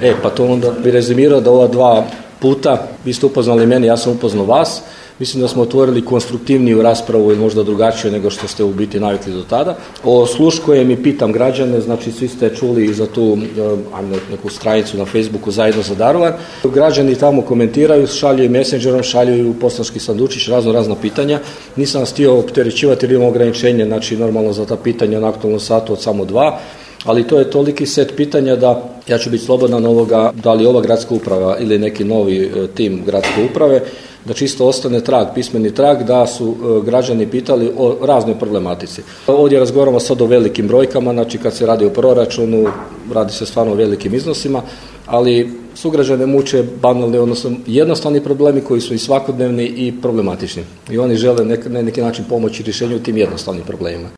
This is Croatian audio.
Pa to onda bi rezimirao da ova 2 puta vi ste upoznali mene, ja sam upoznao vas. Mislim da smo otvorili konstruktivniju raspravu i možda drugačije nego što ste u biti navikli do tada. O sluškojem i pitam građane, znači svi ste čuli za tu neku stranicu na Facebooku Zajedno za Daruvar. Građani tamo komentiraju, šalju i messengerom, šalju i u poštanski sandučić razna pitanja. Nisam vas htio opterećivati jer imam ograničenje, znači normalno za ta pitanja na aktualnom satu od samo 2. Ali to je toliki set pitanja da ja ću biti slobodan ovoga, da li ova gradska uprava ili neki novi tim gradske uprave, da čisto ostane trag, pismeni trag, da su građani pitali o raznoj problematici. Ovdje razgovaramo sad o velikim brojkama, znači kad se radi o proračunu, radi se stvarno o velikim iznosima, ali sugrađane muče banalni, odnosno jednostavni problemi koji su i svakodnevni i problematični. I oni žele na neki način pomoći rješenju tim jednostavnim problemima.